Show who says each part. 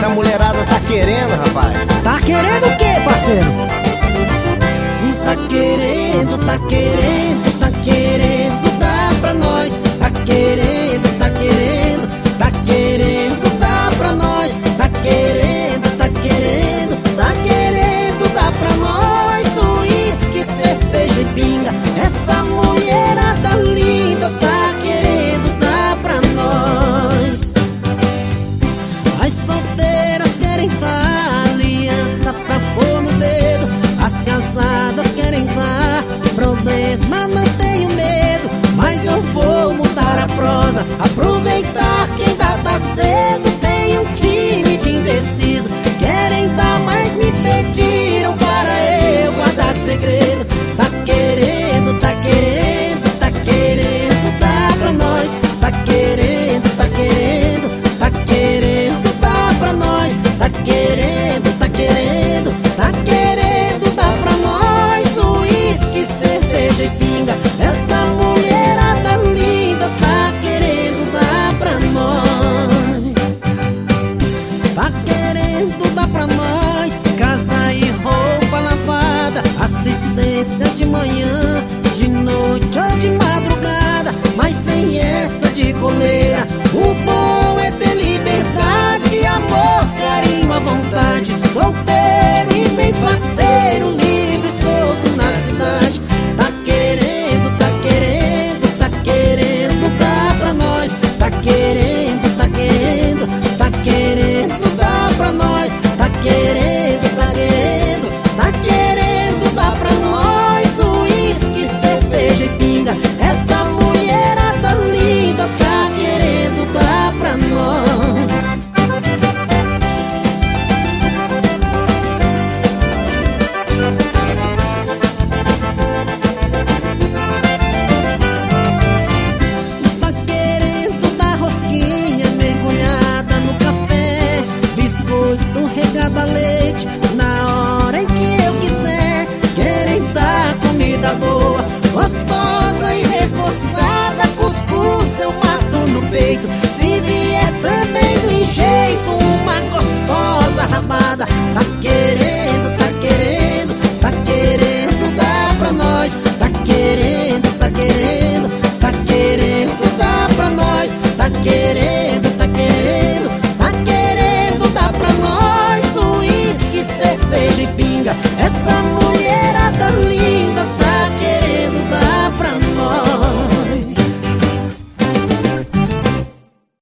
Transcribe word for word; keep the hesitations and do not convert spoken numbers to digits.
Speaker 1: a mulherada tá querendo, rapaz.
Speaker 2: Tá querendo o quê, parceiro?
Speaker 3: Tá querendo, tá querendo, tá querendo dar pra nós. Tá querendo, tá querendo, tá querendo dar pra nós. Tá querendo, tá querendo, tá querendo dar pra nós. Uísque, cerveja e pinga, essa mulherada linda tá querendo dar pra nós. As solteiras querem dar aliança pra pôr no dedo, as casadas querem dar problema, não tenho medo. Mas eu vou mudar a prosa, aproveitar que ainda tá cedo. Tem um time de indeciso, querem dar, mas me pediram para eu guardar segredo. Tá querendo, tá querendo, tá querendo dar pra nós. Tá querendo, tá querendo, tá querendo dar pra nós. Tá querendo, tá querendo, tá querendo dar pra nós. Uísque, cerveja e pinga, essa mulherada linda tá querendo dar pra nós. Tá querendo dar pra nós casa e roupa lavada, assistência de manhã, de noite ou de madrugada, mas sem essa de coleira. O bom é ter liberdade, amor, carinho à vontade. Solteiro e bem parceiro, livre, solto na cidade. Tá querendo, tá querendo, tá querendo dar pra nós. Tá querendo, tá querendo, tá querendo dar pra nós. Tá querendo, tá querendo, tá querendo dar pra nós. Uísque, cerveja e pinga, essa mulherada linda tá querendo dar pra nós. Tá querendo dar rosquinha mergulhada no café, biscoito regado a leite na hora em que eu quiser. Querem dar comida boa, gostosa e reforçada. Cuscuz eu mato no peito, se vier também do enjeito uma gostosa rabada. Tá querendo, tá querendo, tá querendo dar pra nós. Tá querendo, tá querendo, tá querendo dar pra nós. Tá querendo, tá querendo, tá querendo dar pra nós. Uísque, cerveja e pinga, essa mulher